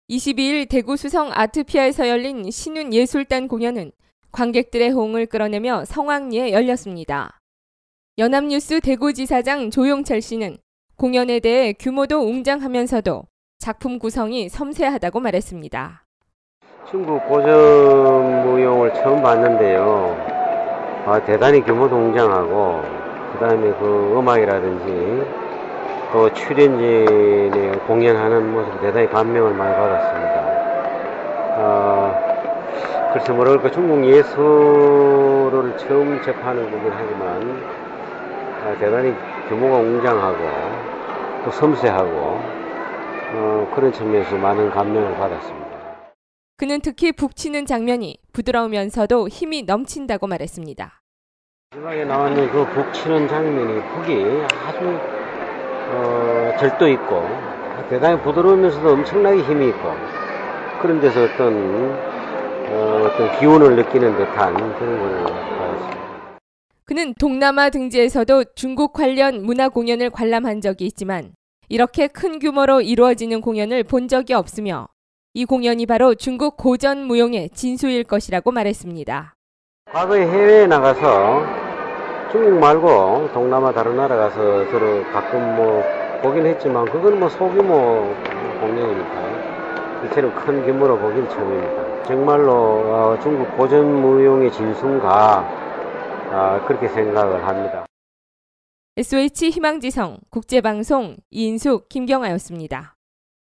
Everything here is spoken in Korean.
22일 대구 수성 아트피아에서 열린 신윤예술단 공연은 관객들의 호응을 끌어내며 성황리에 열렸습니다. 연합뉴스 대구지사장 조용철 씨는 공연에 대해 규모도 웅장하면서도 작품 구성이 섬세하다고 말했습니다. 중국 고전 무용을 처음 봤는데요. 대단히 규모도 웅장하고 그다음에 그 음악이라든지 또 출연진의 공연하는 모습 대단히 감명을 많이 받았습니다. 글쎄 뭐라 그럴까, 중국 예술을 처음 접하는 거긴 하지만 대단히 규모가 웅장하고 또 섬세하고 그런 측면에서 많은 감명을 받았습니다. 그는 특히 북치는 장면이 부드러우면서도 힘이 넘친다고 말했습니다. 마지막에 나왔는 그 북치는 장면이 북이 아주 절도 있고 대단히 부드러우면서도 엄청나게 힘이 있고 그런 데서 어떤 기운을 느끼는 듯한 그런 걸 받았습니다. 그는 동남아 등지에서도 중국 관련 문화 공연을 관람한 적이 있지만 이렇게 큰 규모로 이루어지는 공연을 본 적이 없으며 이 공연이 바로 중국 고전 무용의 진수일 것이라고 말했습니다. 과거에 해외에 나가서 중국 말고 동남아 다른 나라 가서 저를 가끔 보긴 했지만 그건 소규모 공연이니까 이처럼 큰 규모로 보긴 처음입니다. 정말로 중국 고전 무용의 진수인가 그렇게 생각을 합니다. SOH 희망지성 국제방송 이인숙 김경아였습니다.